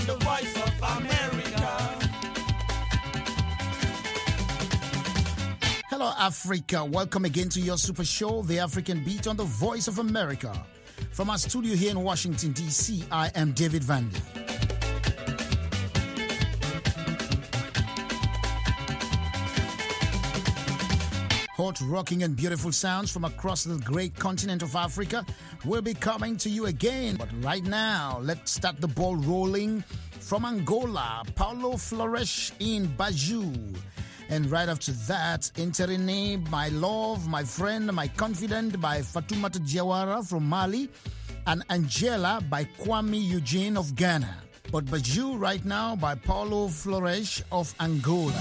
the voice of America. Hello, Africa. Welcome again to your super show, The African Beat on the Voice of America. From our studio here in Washington, D.C., I am David Vandy. Hot, rocking, and beautiful sounds from across the great continent of Africa will be coming to you again. But right now, let's start the ball rolling from Angola. Paulo Flores in Baju. And right after that, Interine, My Love, My Friend, My Confidant by Fatoumata Diawara from Mali. And Angela by Kwame Eugene of Ghana. But Baju right now by Paulo Flores of Angola.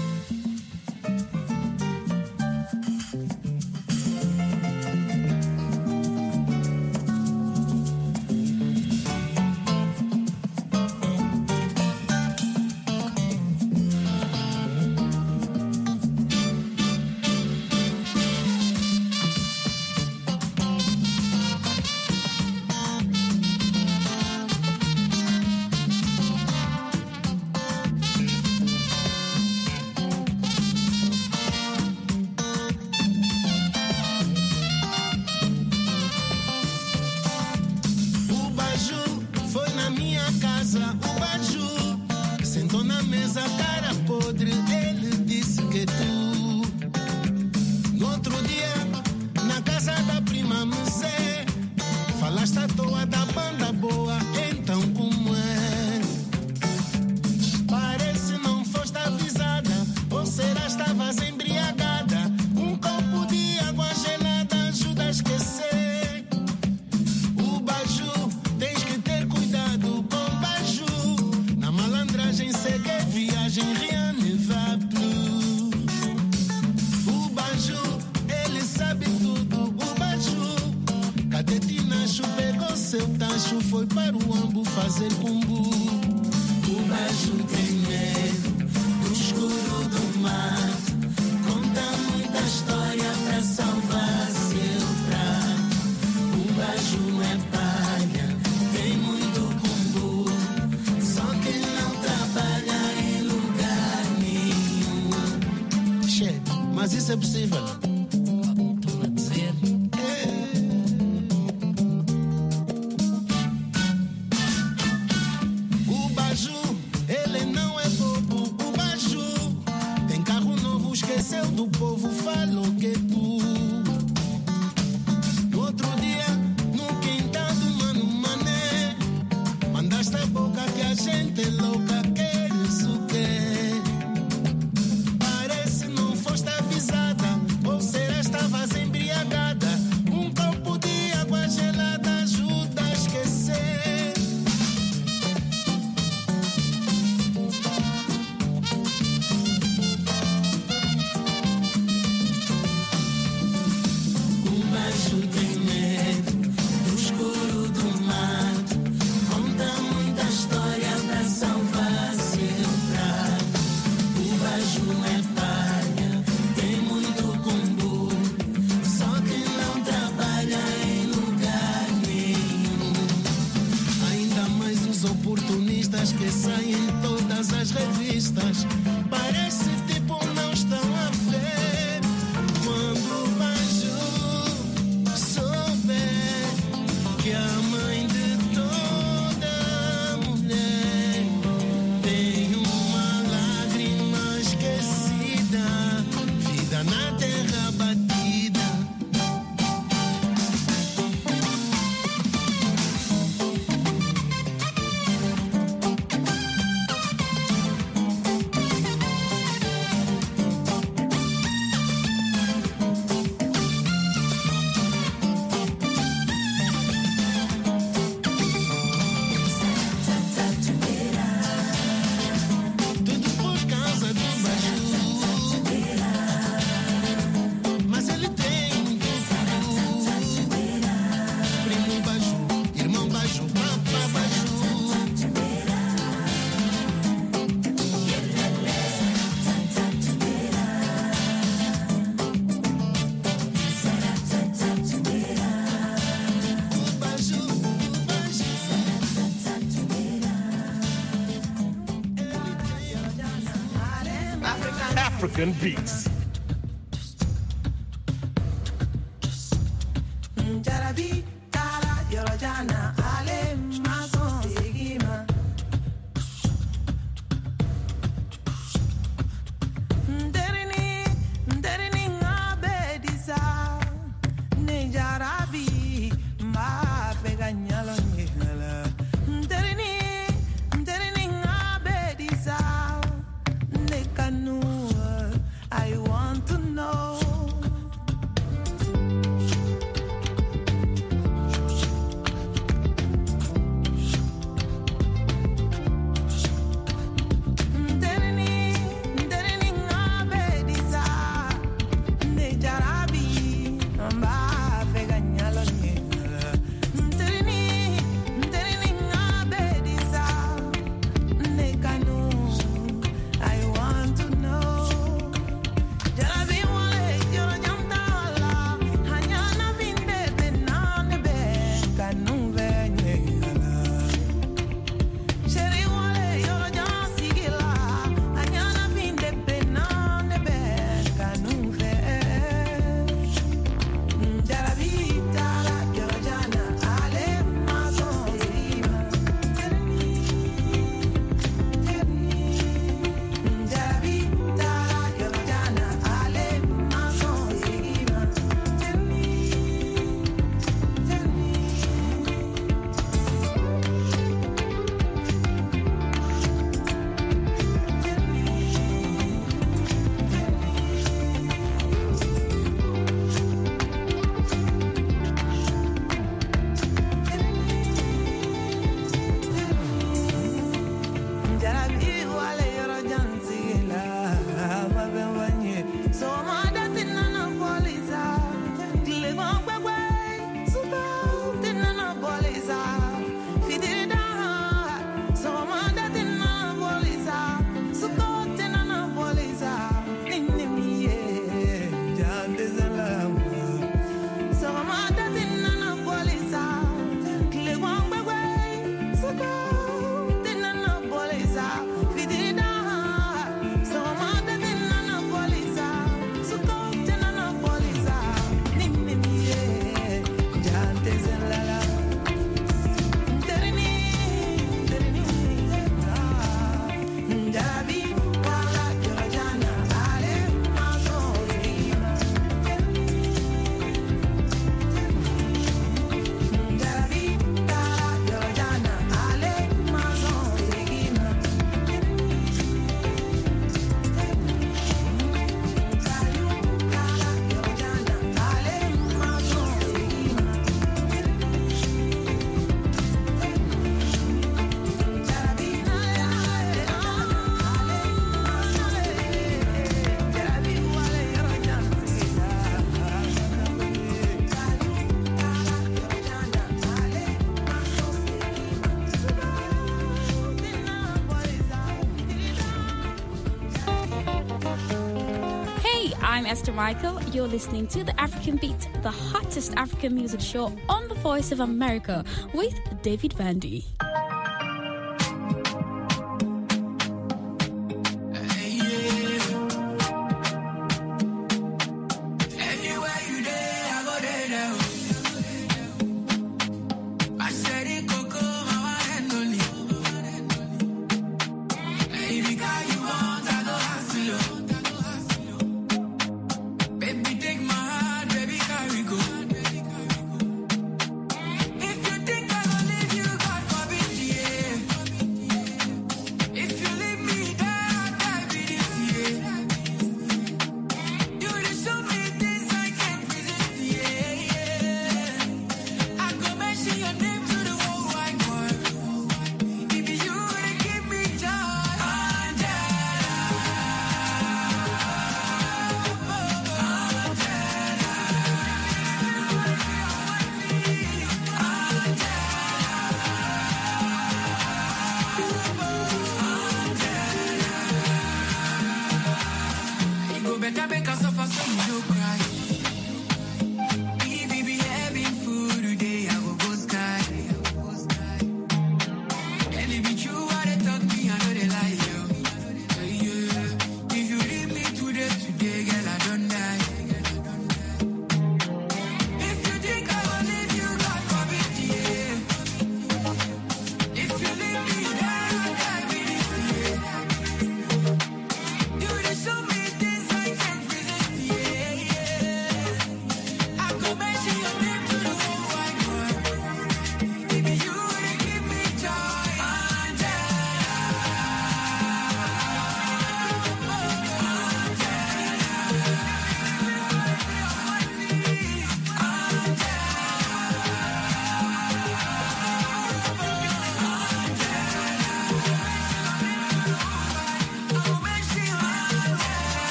Mas isso é possível. Estou a dizer. O Baju, ele não é bobo. O Baju tem carro novo, esqueceu do povo, falou que tu. No outro dia, no quintal do Mano Mané, mandaste a boca que a gente é louca, queres o quê? Ou será estavas embriagada? Um copo de água gelada ajuda a esquecer. O Baju tem medo do escuro do mato. Conta muita história pra salvar seu prato. O Baju é palha, tem muito combo, só que não trabalha em lugar nenhum. Ainda mais os oportunistas que saem em todas as revistas. Parece tipo não estão a ver. Quando o Baju souber que a mãe de toda mulher tem uma lágrima esquecida, vida na terra batida. African beats. Jarabi, Tara, Yorojana, Ale, Mason, Sigima. Nderini, Abedisa, Nejarabi, Ma, Peganyalo, Nigala. Nderini, Abedisa, Nekanu, I want to know. I'm Esther Michael. You're listening to The African Beat, the hottest African music show on the Voice of America with David Vandy. If you think I will leave you, God forbid.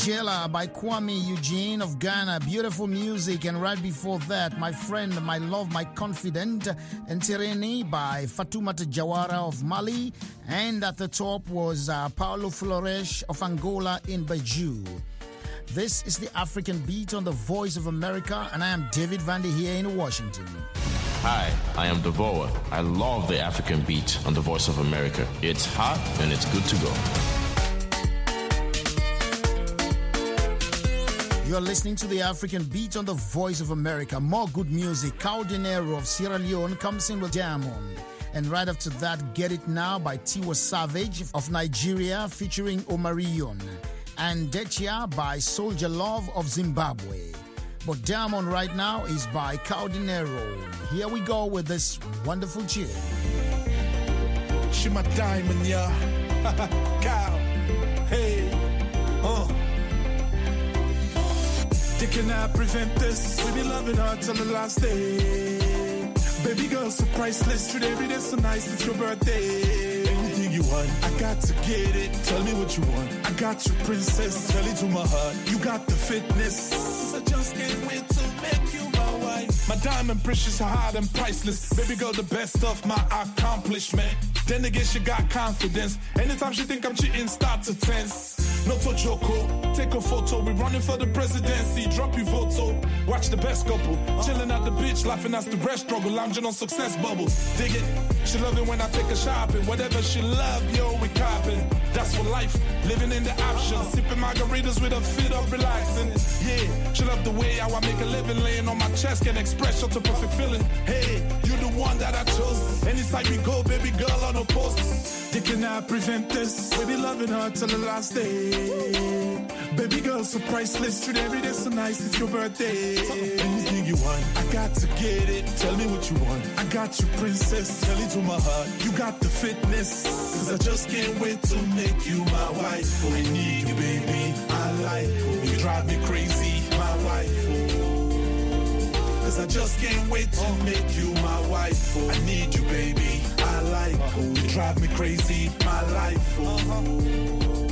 Angela by Kwame Eugene of Ghana. Beautiful music. And right before that, my friend, my love, my confidant, Ntereni by Fatoumata Jawara of Mali. And at the top was Paulo Flores of Angola in Baju. This is the African Beat on the Voice of America, and I am David Vandy here in Washington. Hi, I am Devoa. I love the African Beat on the Voice of America. It's hot and it's good to go. You're listening to the African Beat on the Voice of America. More good music. Cow Dinero of Sierra Leone comes in with Diamond. And right after that, Get It Now by Tiwa Savage of Nigeria featuring Omarion. And Dechia by Soldier Love of Zimbabwe. But Diamond right now is by Cow Dinero. Here we go with this wonderful tune. She my diamond, yeah. Cow. Hey. They cannot prevent this. We be loving her till the last day. Baby girl, so priceless. Treat every day so nice. It's your birthday. Anything you want, I got to get it. Tell me what you want. I got you, princess. Tell it to my heart. You got the fitness. I just can't wait to make you my wife. My diamond precious, hard and priceless. Baby girl, the best of my accomplishment. Then again, she got confidence. Anytime she think I'm cheating, start to tense. No to Joko, take a photo. We running for the presidency. Drop your photo. Watch the best couple. Chilling at the beach, laughing as the breast struggle. Lounging on success bubble. Dig it. She love it when I take her shopping. Whatever she love, yo, we copping. That's for life. Living in the options. Sipping margaritas with her feet up, relaxing. Yeah, she love the way how I make a living. Laying on my chest, can express such a perfect feeling. Hey, you the one that I chose. Anytime we go, baby girl on the post. They cannot prevent this. We be loving her till the last day. Baby girl, so priceless. Treat every day so nice. It's your birthday. Anything you want, I got to get it. Tell me what you want. I got you, princess. Tell it to my heart. You got the fitness. Cause I just can't wait to make you my wife. Oh, I need you, baby. I like you. You drive me crazy, my wife. Oh. Cause I just can't wait to make you my wife. Oh, I need you, baby. I like you. You drive me crazy, my life. Oh.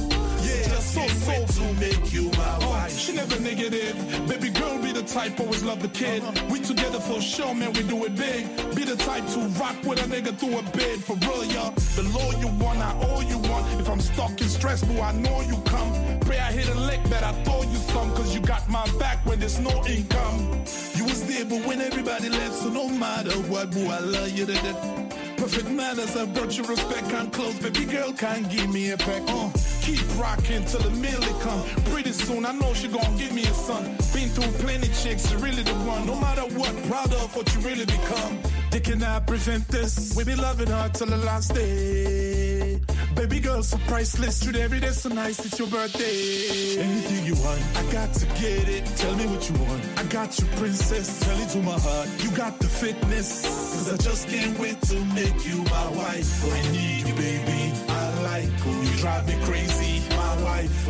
So soulful, make you my wife. She never negative. Baby girl, be the type, always love the kid. We together for sure, man, we do it big. Be the type to rock with a nigga through a bed. For real, y'all. The law you want, I owe you one. If I'm stuck in stress, boo, I know you come. Pray I hit a lick, bet I throw you some. Cause you got my back when there's no income. You was there, but when everybody left. So no matter what, boo, I love you to death. Perfect manners, I brought you respect. Come close, baby girl, can't give me a peck. Keep rocking till the millie come. Pretty soon, I know she gon' give me a son. Been through plenty chicks, she really the one. No matter what, proud of what you really become. They cannot prevent this. We be loving her till the last day. Baby girl, so priceless. Treat every day so nice. It's your birthday. Anything you want, I got to get it. Tell me what you want. I got you, princess. Tell it to my heart. You got the fitness. Cause I just can't wait to make you my wife. Oh, I need you, baby. I like you. You drive me crazy, my wife.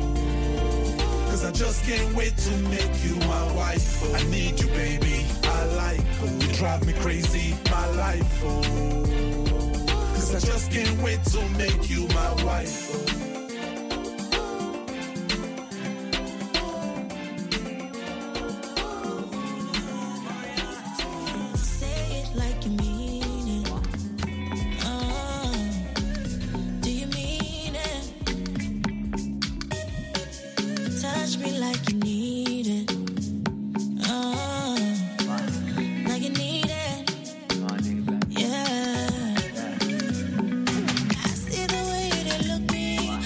Oh. Cause I just can't wait to make you my wife. Oh, I need you, baby. I like you. You drive me crazy, my life. Oh. Cause I just can't wait to make you my wife. Oh. I see the way they look me.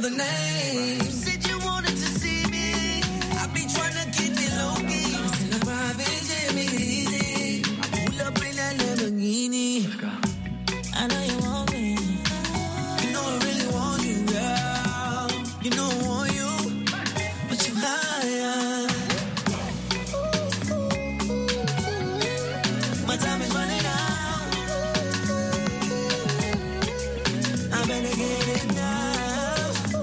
the name. You said you wanted to see me. I be trying to keep it low key. It's in the private jet, make it easy. I pull up in that Lamborghini. Let's go. I know you want me. You know I really want you, girl. You know I want you, but you higher. My time is running out. I better get it now.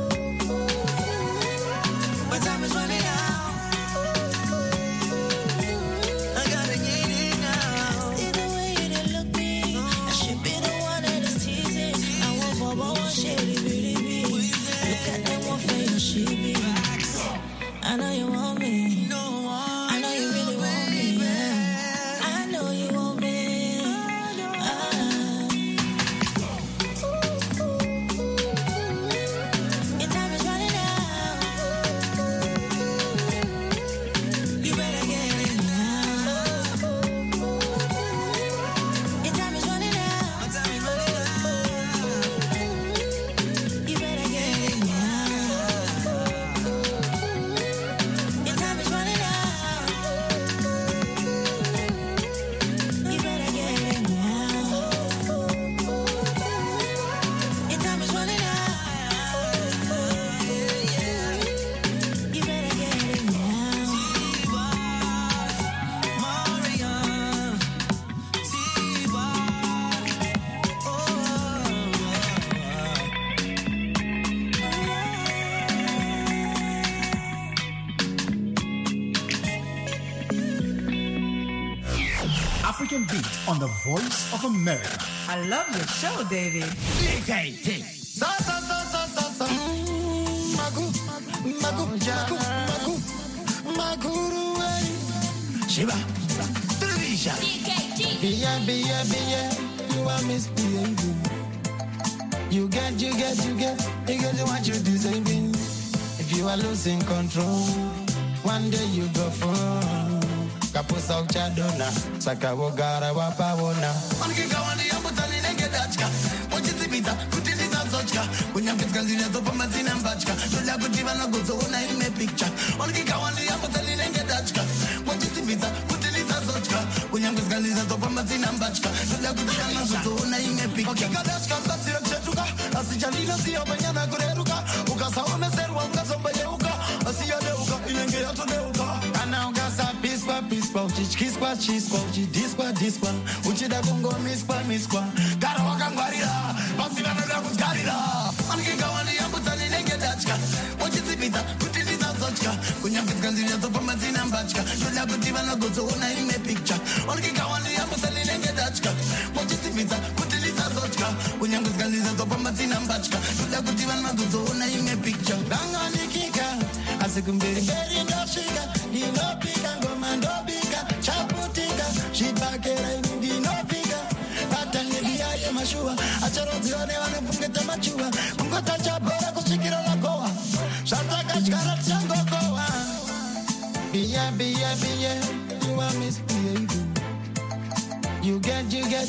My time is running out. I gotta get it now. See the way you done look me. I should be the one that is teasing. I want for one shady beauty be. Look at that one for your she be. I know you want me. I know you really want me. Yeah. I know you want me. Your time is running out. You better get it now. Your time is running out. My time is running out. You better get it now. Your time is running out. You better get it now. Your time is running out. You better get it now. Marion, African Beat on the Voice of America. I love your show, David. Shiba, television. You are misbehaving. You get what you deserving. If you are losing control, one day you go fall. Kapusa uchadona, sakawogara wapawona. Onikika wandi yambutani nenge dachka. Mochitibita, kutiliza zochka. Unyamkitka zine topa mazina mbachka. Shola kutiva na gozo una ime picture. Onikika wandi yambutani nenge dachka. Mochitibita, kutiliza zochka. Unyamkitka zine topa mazina mbachka. Shola kutiva na gozo una ime picture. Okika dachka, katsira chetuka. Asichalila siya banyana kureruka. Ukasawa meserwa, ukasomba yeuka. Asiya leuka, inenge yato leuka. Ana ukasa pispa, chispa, dispa. Uchida kungo mispa. Gara wakangwarira, pasina nada kuzgarira. Anikika wani yambutani nenge dachka. Mochitibita, kutiliza zochka. Kunyamkitka zine topa mazina mbachka. Shola kutiva na gozo una ime picture. Anikika wani yambutani nenge dachka. Mochitibita, kutiliza zochka. Kunyamkitka zine topa mazina mbachka. Shola kutiva na gozo una ime picture. Danga nikika, asikumberi no shika. Dino pika, ngoma ndo bika. Chaputika, shibakera dino pika. Atani biaye mashua. Acharozione wanefungeta machua. Kungota chabora kushikira la goa. Shataka chkara chango goa. Biya. You are misbehaving. You get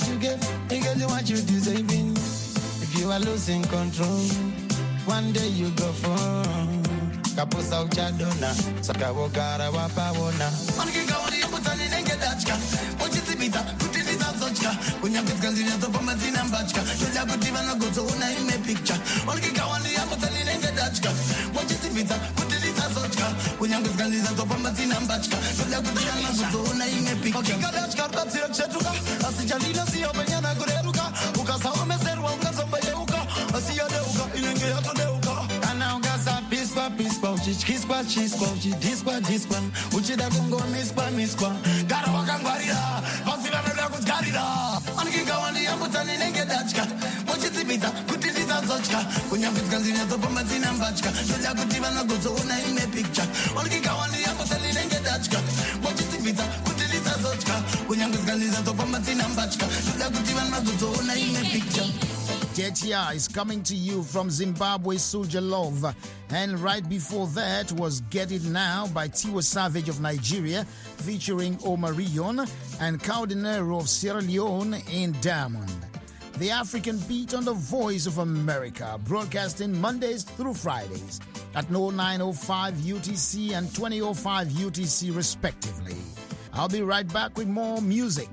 what you deserving. If you are losing control, one day you go fall. Kapusa uchadona, sakawogara wapawona. Onikika wani yambutani nenge dachka. Mochitibita, kutiliza zochka. Unyamkitka zine topa mazina mbachka. Shola kutiva na gozo una ime picture. Onikika wani yambutani nenge dachka. Mochitibita, kutiliza zochka. Unyamkitka zine topa mazina mbachka. Shola kutiva na gozo una ime picture. Okika dachka, katsira chetuka. Asichalila siya banyana kureruka. Ukasawa meserwa, ukasomba yeuka. Asiya leuka, inenge yato leuka. Ana ukasa pispa, chispa, dispa. Uchida kungo mispa. Gara wakangwarira, pasina nada kuzgarira. Anikika wani yambutani nenge dachka. Mochitibita, kutiliza zochka. Kunyamkitka zine topa mazina mbachka. Shola kutiva na gozo una ime picture. Anikika wani yambutani nenge dachka. Mochitibita, kutiliza zochka. Kunyamkitka zine topa mazina mbachka. Shola kutiva na gozo una ime picture. Jetia is coming to you from Zimbabwe, Soulja Love. And right before that was Get It Now by Tiwa Savage of Nigeria, featuring Omarion and Caldinero of Sierra Leone in Diamond. The African Beat on the Voice of America, broadcasting Mondays through Fridays at 0905 UTC and 2005 UTC respectively. I'll be right back with more music.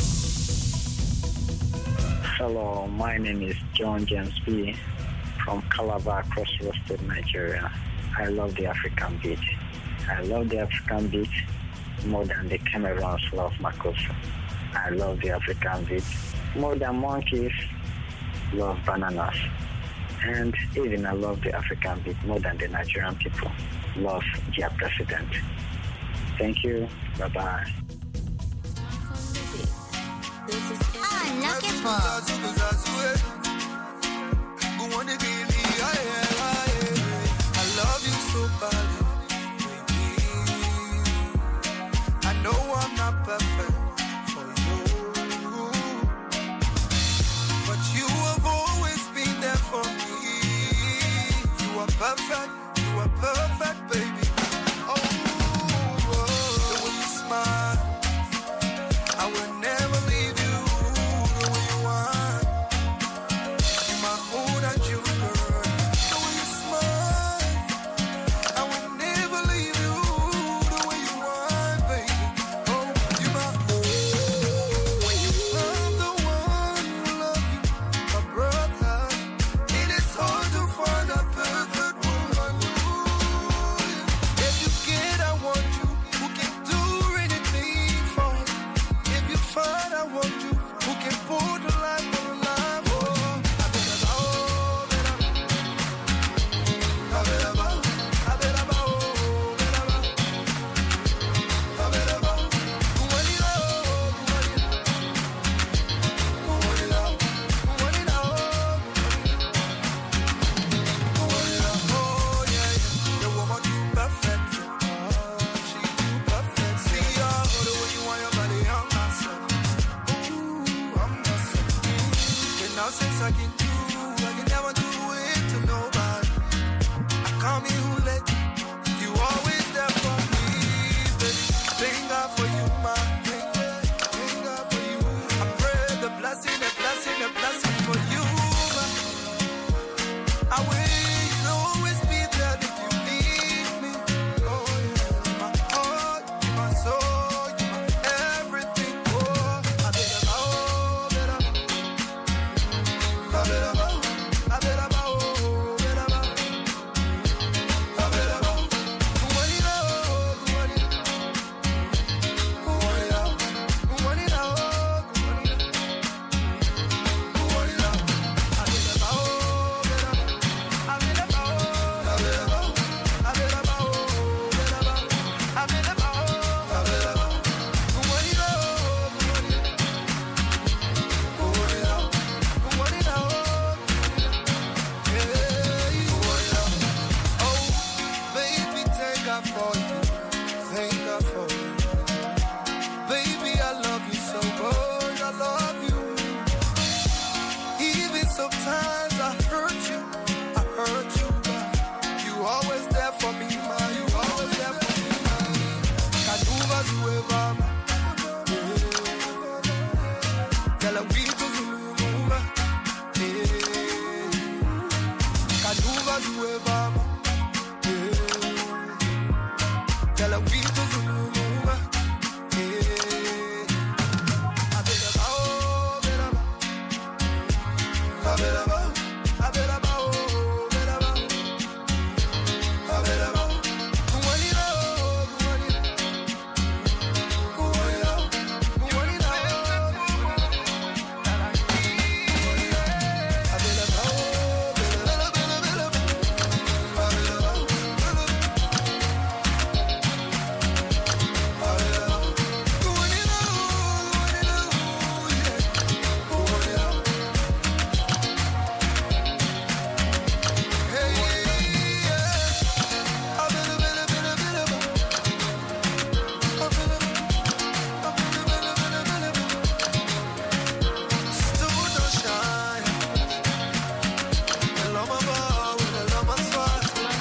Hello, my name is John James B. from Calabar, Crossroads State, Nigeria. I love the African beat. I love the African beat more than the Cameroons love Makossa. I love the African beat more than monkeys love bananas. And even I love the African beat more than the Nigerian people love their president. Thank you. Bye-bye. I love you so badly, baby. I know I'm not perfect for you, but you have always been there for me. You are perfect, baby. Oh, the way you smile, I will never leave you. The way you are, you're my own and you, girl. The way you smile, I will never leave you. The way you are, baby. Oh, you're my own. When you found the one who loves you, my brother, it is hard to find a perfect woman. If you get, I want you, who can do anything for you. If you find, I want you, who can put the life on life. Oh, I better go, better. I better go, I better go, better go. I better go. Who want it all? Who want it? Who want it all? Who want it all? Who want it all? Oh, yeah, yeah. The woman too perfect. She too perfect. See her, the way you want your body, I'm not so. Ooh, I'm not so. But now since I can never do it to nobody. I come here who let you always there for me, baby. Thank God for you, man. Thank God for you. I pray the blessing for you, man. I will always be there if you need me. Oh, yeah. My heart, my soul, my everything. Oh, I better go, better. I better go, I better go, better go. I better go. Who want it all? Who want it? Who want it all? Who want it all? Who want it all? Who want it all? I better go, better. I better go, I better go. I better go, better go. I better go, I better go. Who want it all? Who want it? Who want it all? Who want it all? Yeah, who want it all? Oh, baby, thank God for you. Thank God for you. Baby, I love you so much. I love you. Even sometimes I hurt you. But you always there for me, man. You always there for me, man. Kaduva zueva, tell her we to Zuluma. Kaduva zueva, tell her we to Zuluma. I better go, better. I better go, I better go, better go. I better go. Who want it all? Who want it? Who want it all? Who want it all? I better go, better, better, better. I better go, better. I better go. Who want it all? Who want it all? Yeah. Who want it all? Hey, yeah. I better, better, better, better. I better, better. Still don't shine. I love my bow and I love my swag.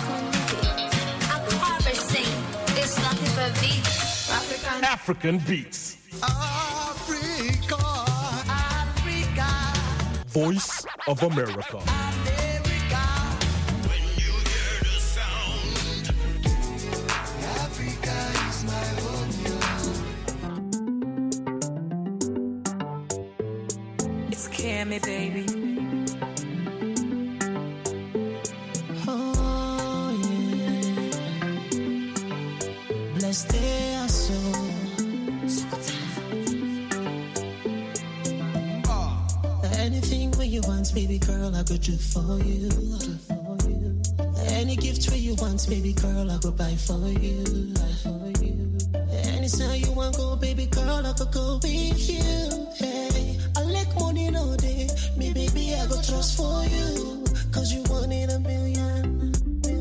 It's nothing but beats. African beats. Africa, Africa. voice of America. It's Cammy, baby. Oh, yeah. Blessed they are so. Anything where you want, baby girl, I could do for you. Any gift where you want, baby girl, I could buy for you. Anytime you want go, baby girl, I could go with you. Hey, I like money all day. Me, baby, I go trust for you. Cause you wanted a million.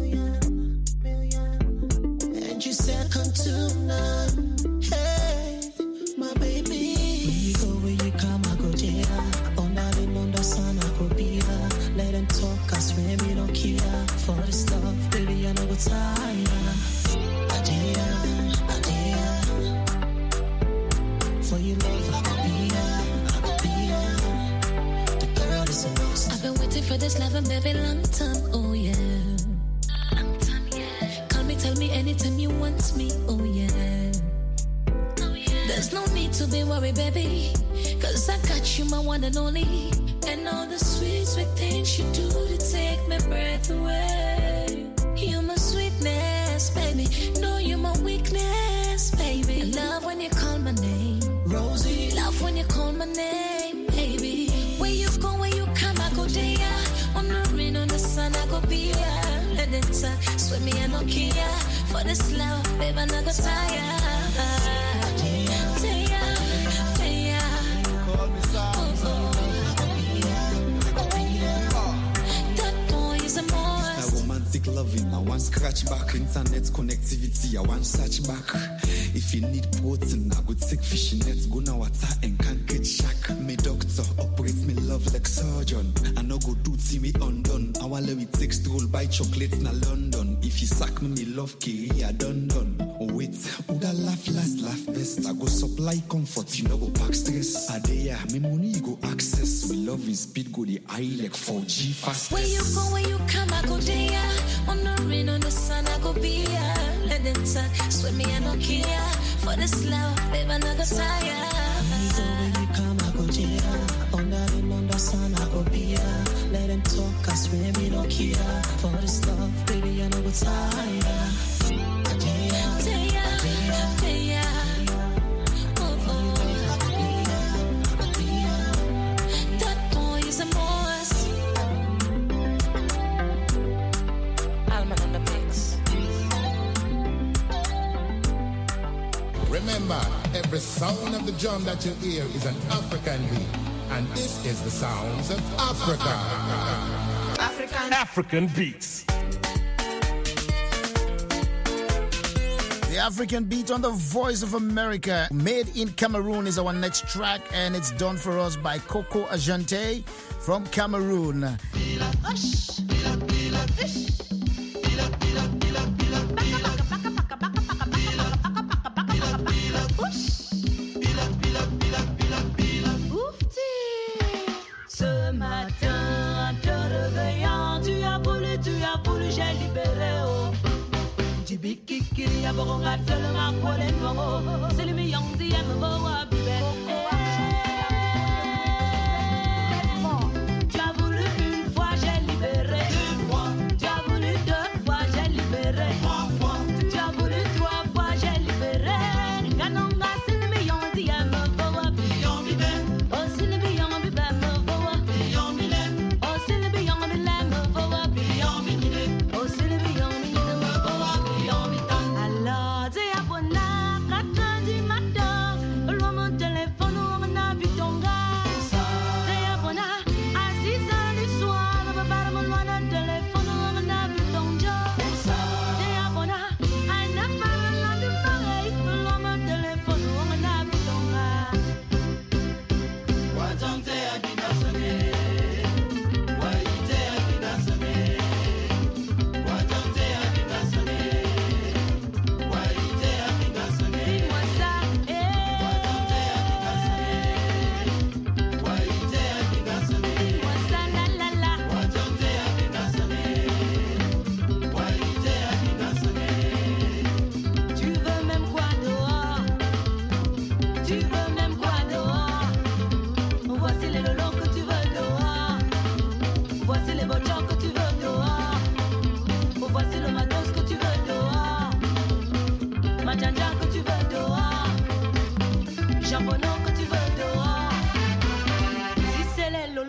And you second to none. Hey, my baby. Where you go, where you come, I go there. Under sun, I go be here. Let them talk, I swear me don't care. For this love, baby, I never tire. Adea. For your love, I go be here. The girl is a must. I've been waiting for this love, baby, long time, oh yeah. Long time, yeah. Call me, tell me anytime you want me, oh yeah. There's no need to be worried, baby. Cause I got you, my one and only. And all the sweet, sweet things you do to take my breath away. You're my sweetness, baby. No, you're my weakness, baby. I love when you call my name, Rosie. Love when you call my name, baby. Where you go, where you come, I go there. On the rain, on the sun, I go be here. Let it sweat me, I don't care. For this love, baby, I never tire. Loving, I want scratch back, internet connectivity, I want search back. If you need protein, I go take fishing nets, go now water and can't get shack. Me doctor operates me love like surgeon. I no go do see me undone. I want let me take stroll buy chocolates na London. If you sack me love career done. Oh wait, who that laugh last, laugh best. I go supply comfort, you know go pack stress. Adeya, me money you go access. We love in speed go the eye like 4G fast. Where you go, where you come, I go there. On the rain, on the sun, I go be here. Let it sweat me, I don't care. For this love, baby, I never tire. Where you go, where you come, I go there. On the rain, on the sun, I go be here. Let them talk, I swear me don't care. For this love, baby, I never tire. That boy is a boss. Alman on the mix. Remember, every sound of the drum that you hear is an African beat. And this is the sounds of Africa. African beats. The African beat on the Voice of America. Made in Cameroon is our next track, and it's done for us by Coco Ajante from Cameroon. Ce matin, en te réveillant, tu as voulu, j'ai libéré. Jibikiki, yaboronga, tellement quoi les noirs. C'est le million d'yam, boa, bibé. Tu as voulu une fois, j'ai libéré. Une fois. Tu as voulu deux fois, j'ai libéré. Trois fois. Tu as voulu trois fois, j'ai libéré. Ganonga, c'est le million d'yam, boa, bibé. Oh, c'est le million bibé, boa. Oh, c'est le million bibé, boa, bibé. Oh, c'est le million bibé, boa. Alors, tu as bon à 4 heures du matin, le téléphone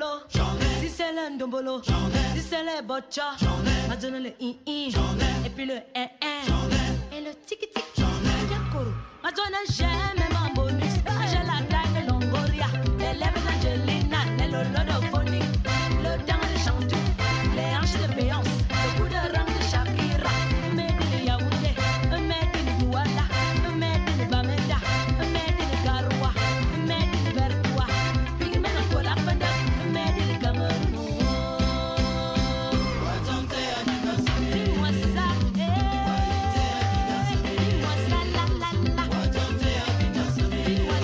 lolo, si c'est le ndombolo, si c'est le bocha, ma donne le i, et puis le et le tiki-tiki, ma donne j'aime mon bonus, j'ai la taille de Longoria, les lèvres d'Angelina, les lolo de phonique, le dent de Chantou, les hanches de Béance, le coup de rang de Shakira, made in Yaoundé, made in Douala, made in Bamenda, made in Garoua, made in Bertoua, pigment en cola fenda, made in Cameroun. Dis-moi ça, dis-moi ça, la la la. Dis-moi ça, dis-moi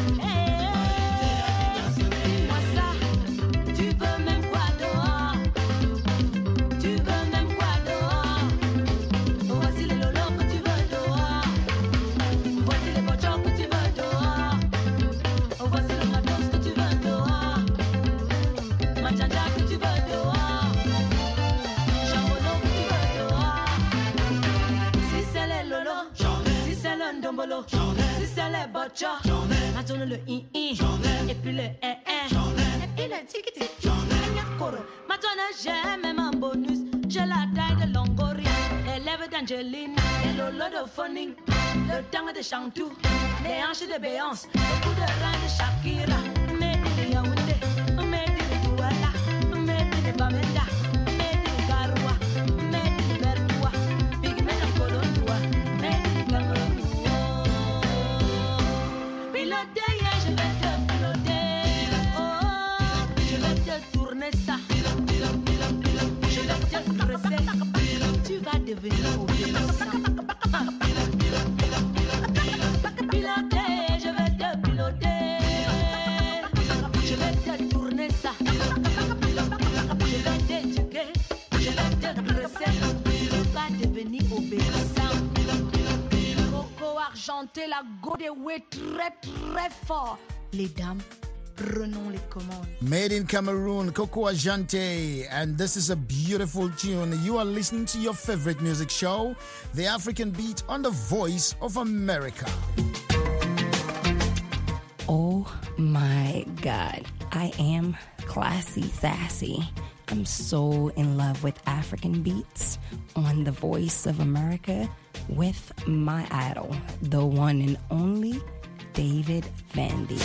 ça. Tu veux même quoi dehors? Tu veux même quoi dehors? Voici les lolos que tu veux dehors. Voici les bochons que tu veux dehors. Voici le matos que tu veux dehors. Manjanja que tu veux dehors. Chambolo que tu veux dehors. Si c'est les lolos, si c'est le ndombolo, si c'est les bochons, attends le i, et puis le et puis le tiki-tiki. Maintenant j'aime mon bonus, j'ai la taille de Longoria, les lèvres d'Angelina, les lolos de Phoning, le tango de Chantou, les hanches de Béance, le coup de rein de Shakira, made in Yaoundé, made in Douala, made in Bamenda, made in Garoua, made in Bertoua, pigment en Colondoua, made in Cameroun. Piloter, je vais te piloter, oh, je vais te tourner ça. Je vais te dresser, tu vas devenir obéissant. Piloter, je vais te piloter. Je vais te tourner ça. Je vais t'éduquer, je vais te dresser, tu vas devenir obéissant. Coco argenté, la godéoué très très fort. Les dames, prenons les commandes. Made in Cameroon, Coco Ajante, and this is a beautiful tune. You are listening to your favorite music show, The African Beat, on the Voice of America. Oh my God, I am classy, sassy. I'm so in love with African beats on the Voice of America with my idol, the one and only David Vandy.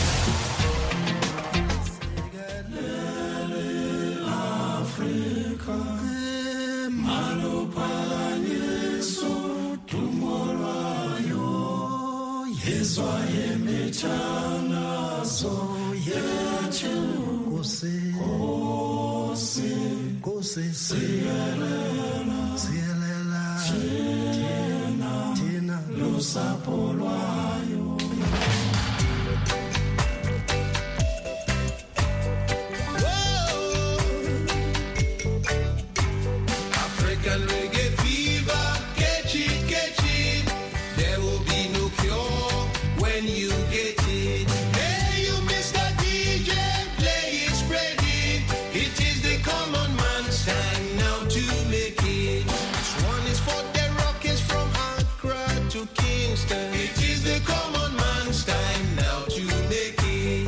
African reggae fever, catch it. There will be no cure when you get it. Hey, you Mr. DJ, play it, spread it. It is the common man's time now to make it. This one is for the rockets from Accra to Kingston. It is the common man's time now to make it.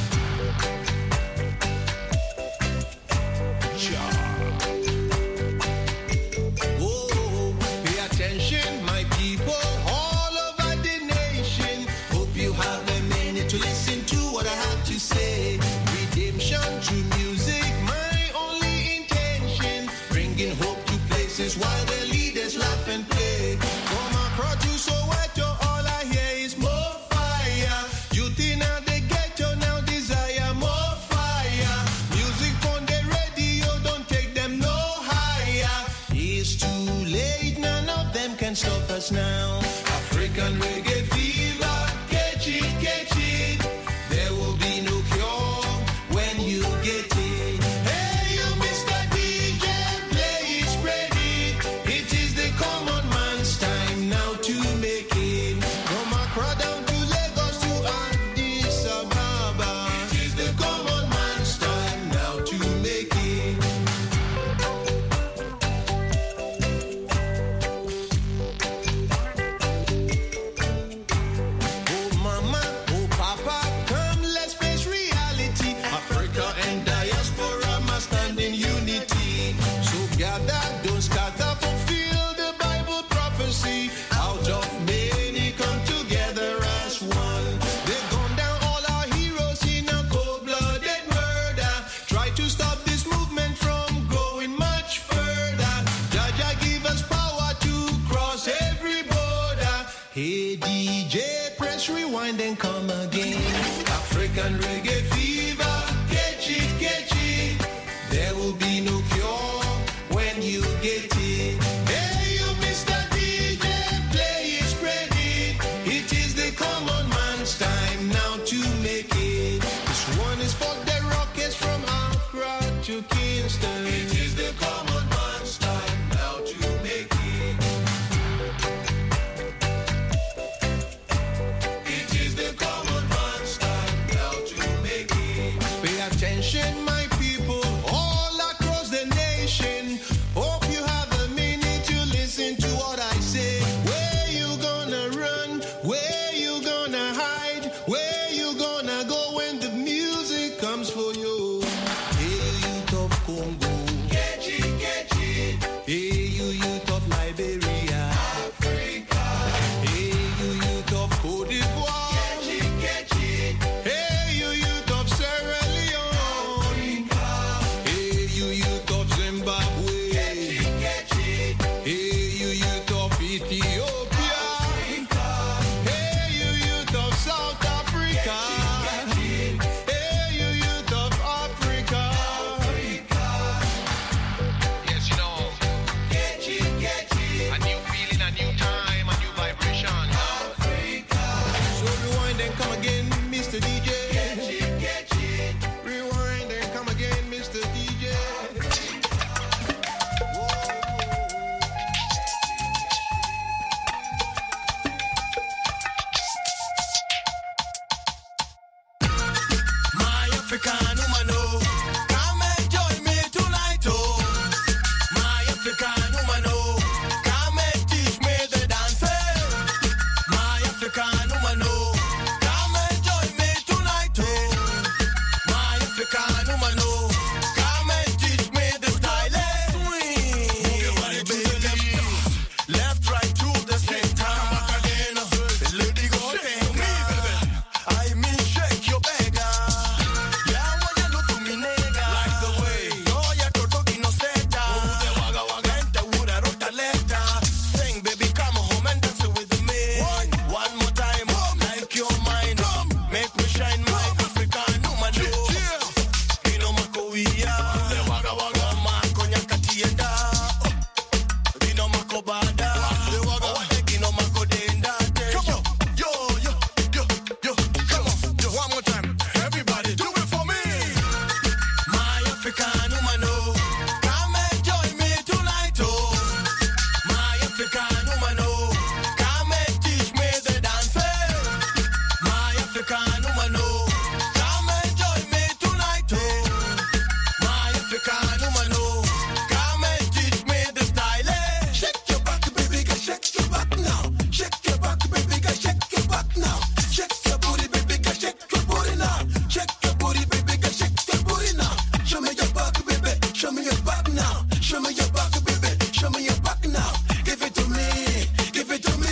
Oh, pay attention, my people, all over the nation. Hope you have a minute to listen to what I have to say. Redemption through music, my only intention. Bringing hope to places while the leaders laugh and play. From Accra to Soweto, all I hear is more fire. Youth in the ghetto now desire more fire. Music on the radio, don't take them no higher. It's too late, none of them can stop us now. African reggae fever, catch it. There will be no cure when you get it. Hey, you Mr. DJ, play it, spread it. rewind and come again. African reggae fever, catch it. There will be no cure when you get it. Hey, you Mr. DJ, play it, spread it. It is the common man's time now to make it. This one is for the rockets from Accra to Kingston. It is the common man's time now to make it. It is the common man's time now to make it. Pay attention, my people, all across the nation. Hope you have a minute to listen to what I say. Where you gonna run? Where you gonna hide? Where you gonna go when the music comes for you? Hey, youth of Congo, catch it. Hey, you youth of Liberia, Africa. Hey, you youth of Cote d'Ivoire, catch it. Hey, you youth of Sierra Leone, Africa. Hey, you youth of Zimbabwe, catch it. Hey, you youth of Ethiopia, Africa. Hey, you youth of South Africa, hey, you youth of Africa. Yes, you know, Catch it. a new feeling, a new time, a new vibration. So rewind and come again, Mr. DJ. Catch it. Rewind and come again, Mr. DJ. My African woman, oh, come and join me tonight, oh. My African woman, oh, come and teach me the dance. My African woman, oh, come and join me tonight, oh. My African woman, oh, come and teach me the style. Swing, move your body to the left, right to the center. Come back again, lady go shake me, baby. I mean shake your beggar. Yeah, when you look to me, nigga, like the way. Oh, ya totoki no seta. Ute waga waga, ente ura rota leta. Sing, baby, come home and dance with me. One more time, like your mind. Make me shine, my African woman. Ino makoia. Ute waga waga, makonya katienda. Ino makobada. Ute waga waga, ino makodenda. Come on, yo, come on, one more time. Everybody, do it for me. My African woman, oh, come and join me tonight, oh. My African woman, oh, come and teach me the dance. My African woman, oh, come and join me tonight, oh. My African woman, oh, come and teach me the style. Shake your back, baby, girl, shake your back now. Shake your back, baby, girl, shake your back now. Shake your booty, baby, girl, shake your booty now. Shake your booty, baby, girl, shake your booty now. Show me your back, baby, show me your back now. Show me your back, baby, show me your back now. Give it to me, baby, give it to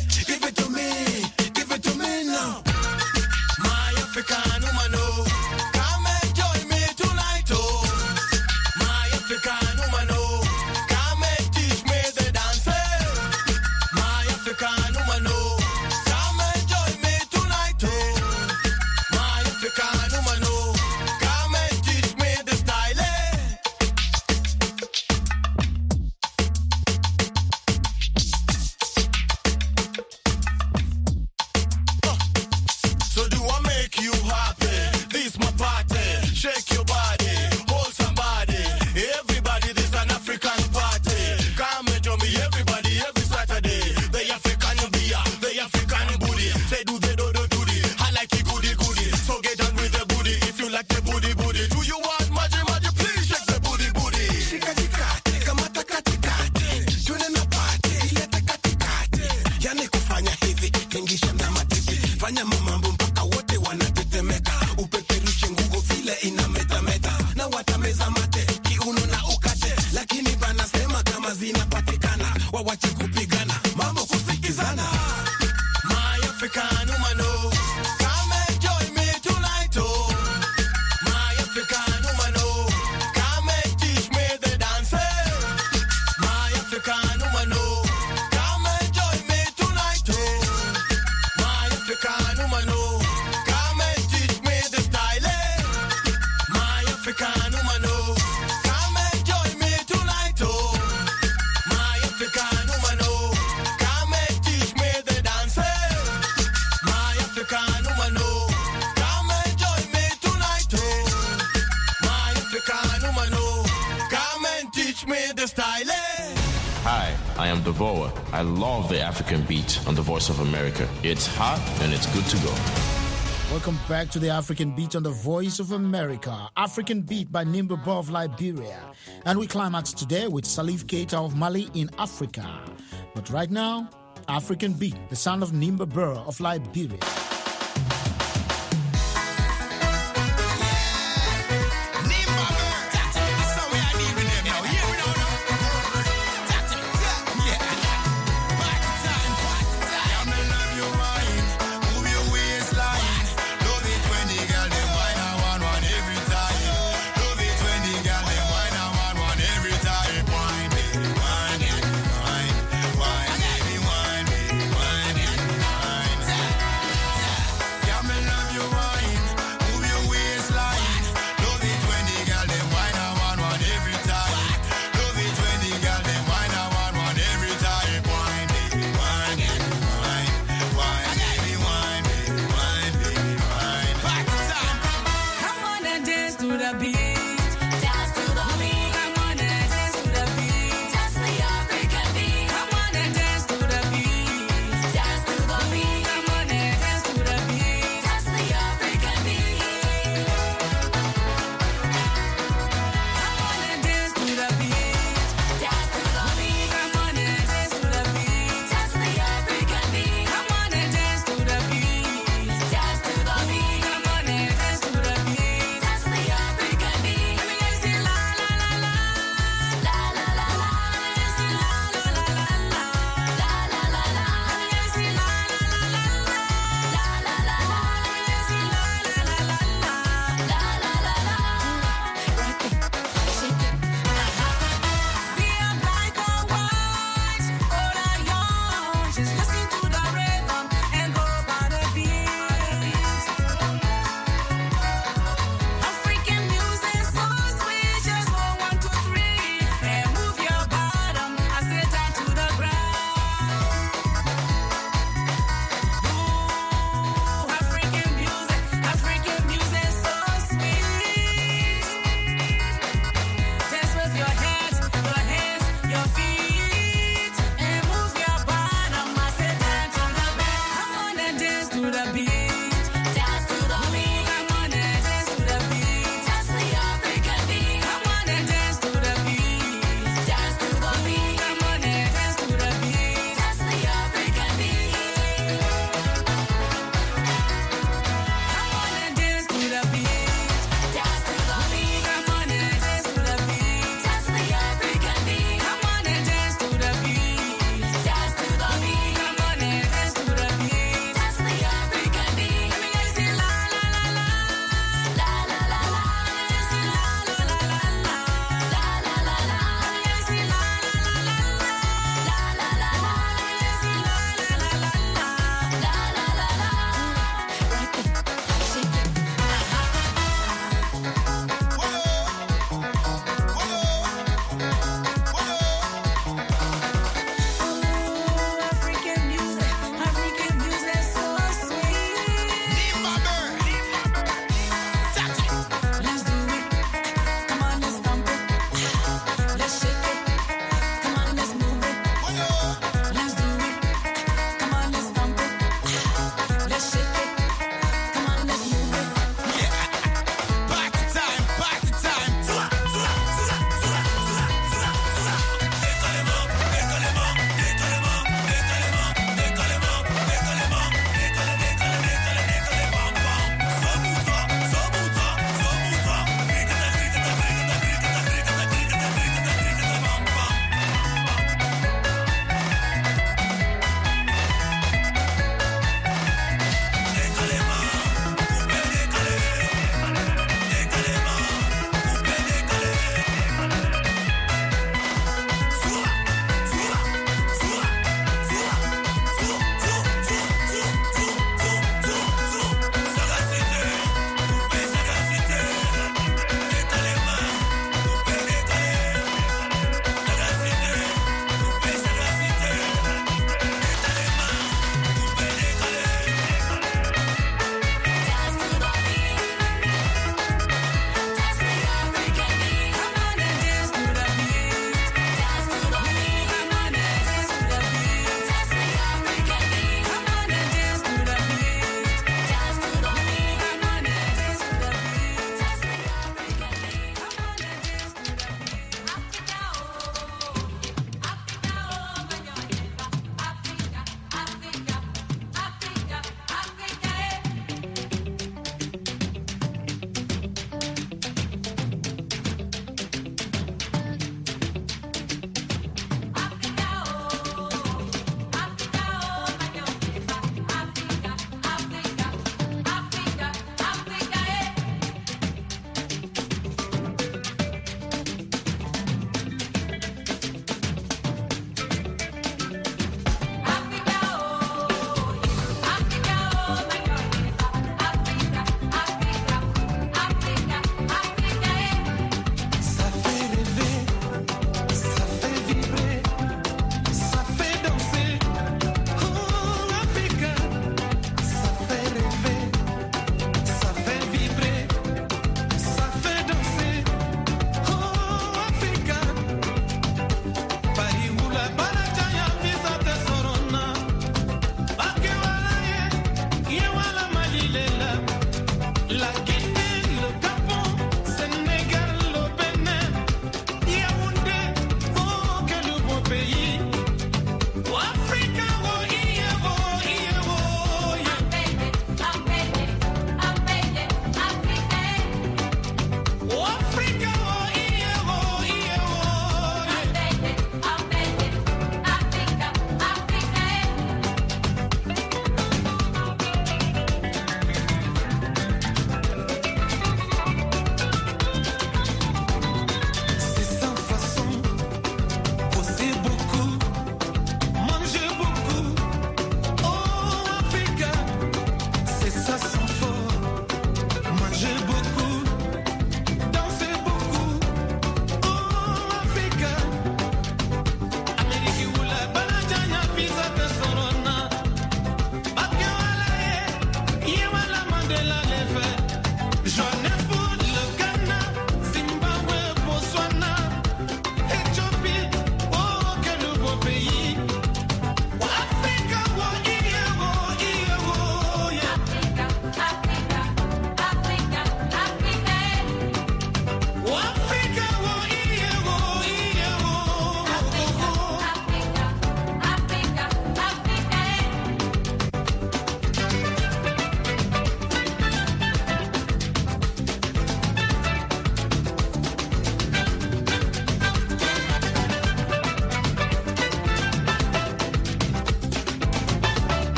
me now. My African woman, oh, come and join me tonight, oh. My African woman, oh, come and teach me the dance. My African woman, oh, come and join me tonight, oh. My African woman, oh, come and teach me the style. So do I make you happy? This my party. Shake your body, hold somebody. Everybody, this an African party. Come and join me, everybody, every Saturday. The African beer, the African booty. Say do the do the doody. I like it goody goody. So get on with the booty. If you like the booty booty. Do you want magic magic? Please shake the booty booty. Shika shika, kamata katikati. Tuna na party, ileta katikati. Yani kufanya hivi, tingisha na matiti. Fanya mambo mpaka wote wanatetemeka. Upeperushe nguvu vile inametameta. Na watameza mate, kiuno na ukate. Lakini banasema kama zinapatikana. Wawache kupigana, mambo kusikizana. My African woman, oh, come and join me tonight, oh. My African woman, oh, come and teach me the dance. My African woman, oh, come and join me tonight, oh. My African woman, me the style. Hi, I am Devoa. I love the African beat on the Voice of America. It's hot and it's good to go. Welcome back to the African Beat on the Voice of America. African Beat by Nimba Bur of Liberia. And we climax today with Salif Keita of Mali in Africa. But right now, African Beat, the sound of Nimba Bur of Liberia.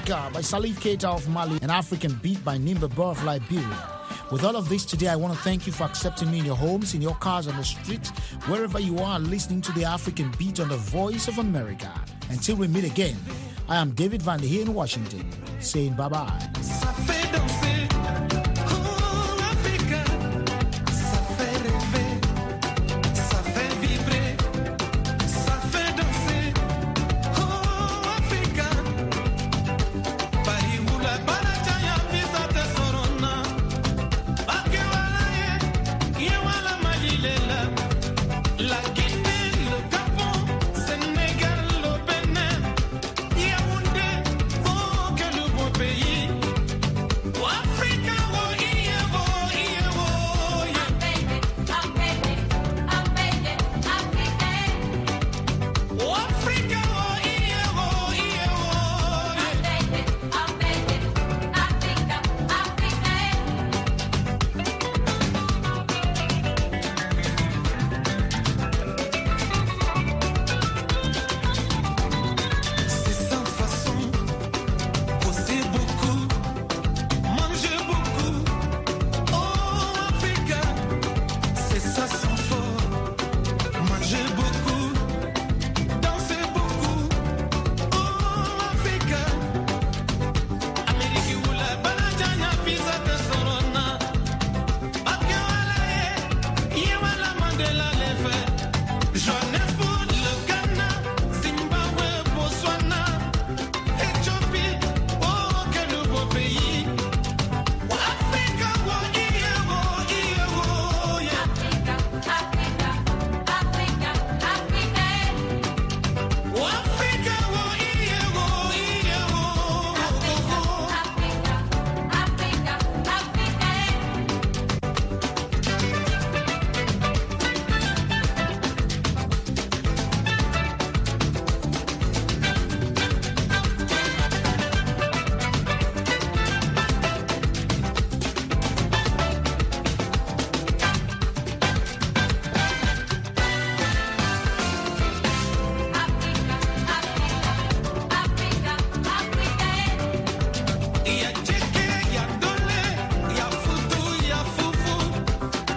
Africa by Salif Keita of Mali, an African beat by Nimba Ba of Liberia. With all of this today, I want to thank you for accepting me in your homes, in your cars, on the street, wherever you are listening to the African Beat on the Voice of America. Until we meet again, I am David Van Der Heer in Washington, saying bye-bye.